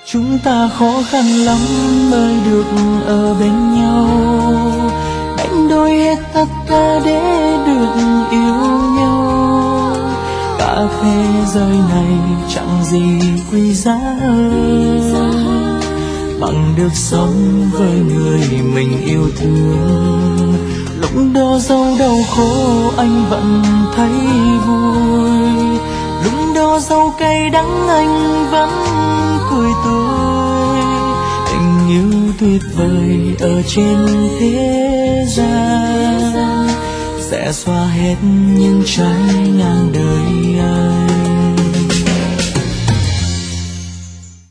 Chúng ta khó khăn lắm mới được ở bên nhau, đánh đổi hết tất cả để được yêu nhau. Cả thế giới này chẳng gì quý giá hơn bằng được sống với người mình yêu thương. Lúc đó dẫu đau khổ anh vẫn thấy vui, lúc đó dẫu cay đắng anh vẫn cười tươi. Tình yêu tuyệt vời ở trên thế gian sẽ xóa hết những trái ngang đời anh.